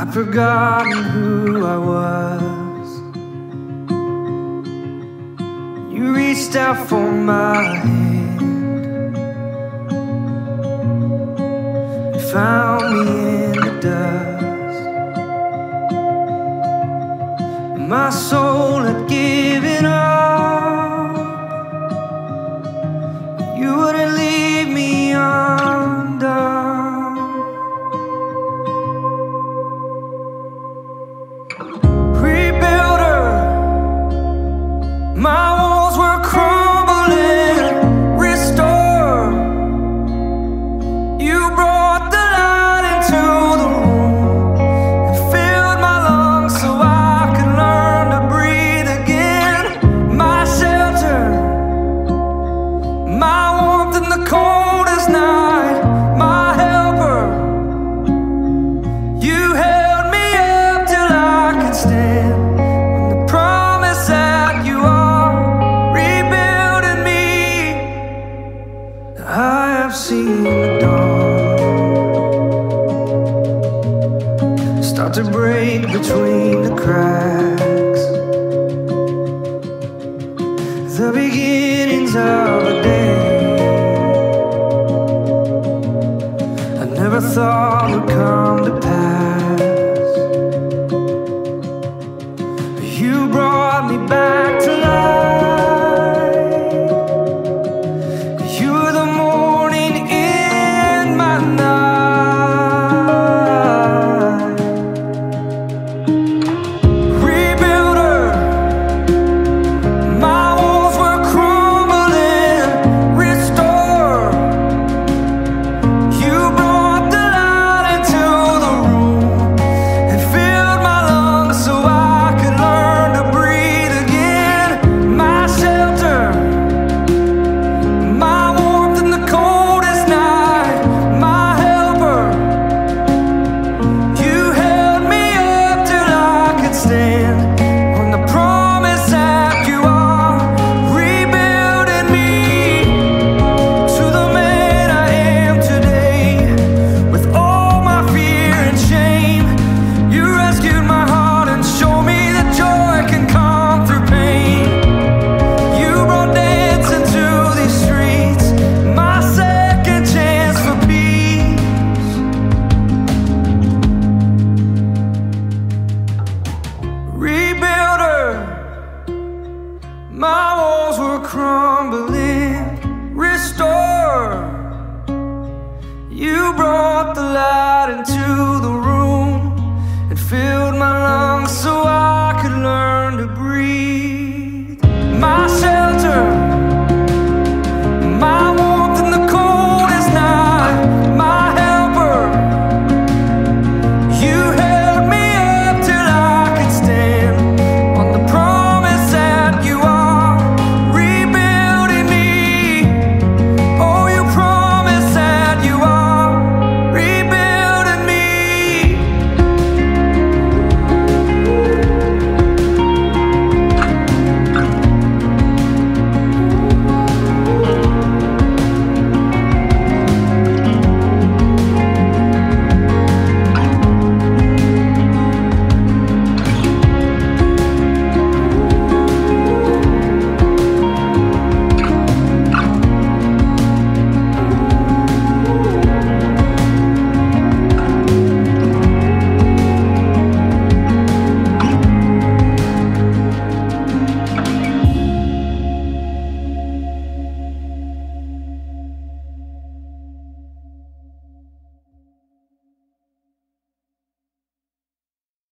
I'd forgotten who I was. You reached out for my hand and found me in the dust. My soul had given up. You wouldn't leave me undone. Rebuilder, my walls were crumbling. Restore, you brought the light into the room and filled my lungs so I could learn to breathe again. My shelter, my warmth in the coldest night, my helper, you held me up till I could stand. On the promise that you are rebuilding me, I have seen the dawn start to break between the cracks.